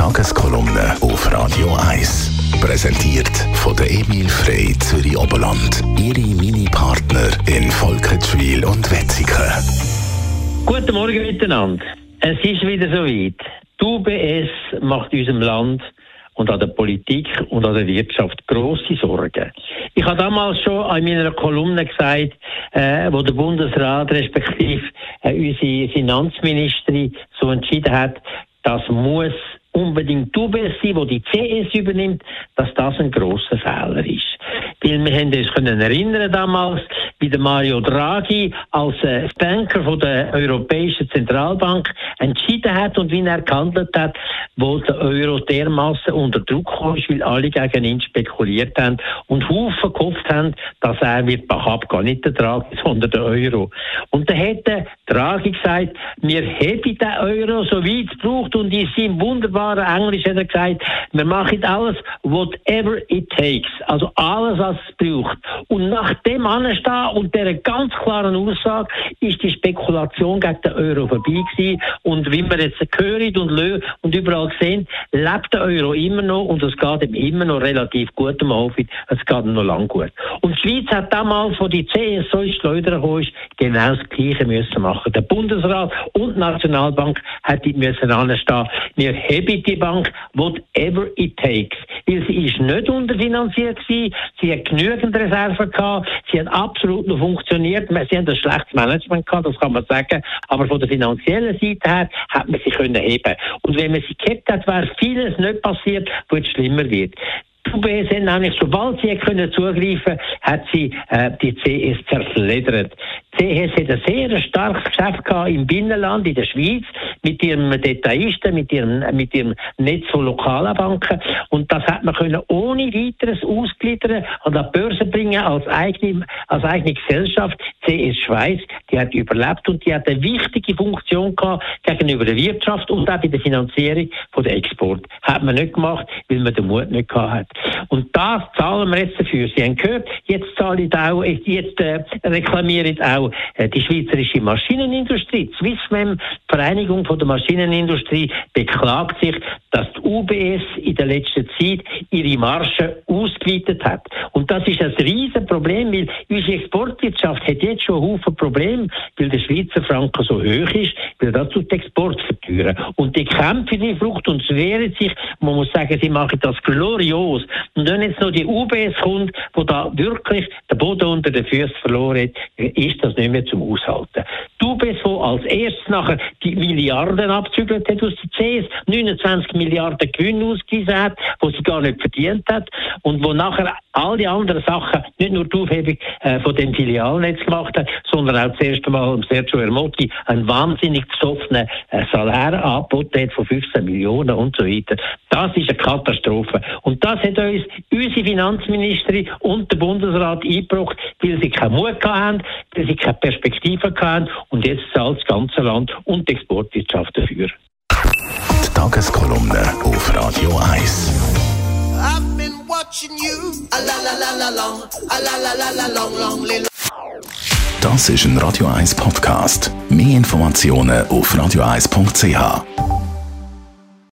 Tageskolumne auf Radio 1. Präsentiert von der Emil Frey Zürich Oberland. Ihre Mini-Partner in Volkenswil und Wetzikon. Guten Morgen miteinander. Es ist wieder soweit. Die UBS macht unserem Land und an der Politik und an der Wirtschaft grosse Sorgen. Ich habe damals schon in meiner Kolumne gesagt, wo der Bundesrat respektive unsere Finanzministerin so entschieden hat, das muss unbedingt die UBS sein, die die CS übernimmt, dass das ein grosser Fehler ist. Weil wir haben uns erinnern damals, wie der Mario Draghi als Banker von der Europäischen Zentralbank entschieden hat und wie er gehandelt hat, wo der Euro dermassen unter Druck kam, weil alle gegen ihn spekuliert haben und Haufen gehofft haben, dass er wird abgehen, nicht der Draghi, sondern der Euro. Und dann hat der Draghi gesagt, wir hätten den Euro so weit gebraucht und in seinem wunderbaren Englisch hat er gesagt, wir machen alles, whatever it takes, also alles, was es braucht. Und nach dem Anstehen und dieser ganz klaren Aussage ist die Spekulation gegen den Euro vorbei gewesen. Und wie wir jetzt hören und überall sehen, lebt der Euro immer noch und es geht ihm immer noch relativ gut am Aufwand. Es geht ihm noch lang gut. Und die Schweiz hat damals, wo die CS so ins Schleudern gekommen ist, genau das Gleiche müssen machen. Der Bundesrat und die Nationalbank hätten müssen anstehen. Wir haben die Bank, whatever it takes. Weil sie ist nicht unterfinanziert gewesen, sie hat genügend Reserven gehabt, sie hat absolut noch funktioniert, sie haben ein schlechtes Management gehabt, das kann man sagen, aber von der finanziellen Seite her hat man sie können heben. Und wenn man sie gehabt hat, wäre vieles nicht passiert, wo es schlimmer wird. Die UBS hat nämlich, sobald sie zugreifen konnte, hat sie die CS zerfleddert. Die CS hat ein sehr starkes Geschäft gehabt im Binnenland, in der Schweiz, mit ihrem Detailisten, mit ihrem Netz von lokalen Banken. Und das hat man können ohne weiteres ausgliedern und an die Börse bringen als eigene Gesellschaft. CS Schweiz, die hat überlebt und die hat eine wichtige Funktion gehabt gegenüber der Wirtschaft und auch bei der Finanzierung von der Export. Hat man nicht gemacht, weil man den Mut nicht gehabt hat. Und das zahlen wir jetzt dafür. Sie haben gehört, jetzt reklamiert auch die schweizerische Maschinenindustrie. Swissmem, die Vereinigung von der Maschinenindustrie, beklagt sich, dass die UBS in der letzten Zeit ihre Marge ausgeweitet hat. Und das ist ein riesen Problem, weil unsere Exportwirtschaft hat jetzt schon einen Haufen Probleme, weil der Schweizer Franken so hoch ist, weil das tut den Export verteuern. Und die kämpfen die Frucht und sie wehren sich. Man muss sagen, sie machen das glorios. Und wenn jetzt noch die UBS kommt, wo da wirklich der Boden unter den Füßen verloren hat, ist das nicht mehr zum Aushalten. Die UBS, die als erstes nachher die Milliarden abzügelt hat aus der CS, 29 Milliarden Gewinn ausgewiesen hat, die sie gar nicht verdient hat und wo nachher all die anderen Sachen, nicht nur die Aufhebung von dem Filialnetz gemacht hat, sondern auch das erste Mal Sergio Ermotti einen wahnsinnig besoffenen Salär angeboten hat von 15 Millionen und so weiter. Das ist eine Katastrophe. Und das hat uns unsere Finanzministerin und der Bundesrat eingebracht, weil sie keinen Mut hatten, weil sie keine Perspektive hatten und jetzt zahlt das ganze Land und die Exportwirtschaft dafür. Die Tageskolumne auf Radio 1. I've been watching you, a la la la la long, a la la la la long, long, long. Das ist ein Radio 1 Podcast. Mehr Informationen auf radio1.ch.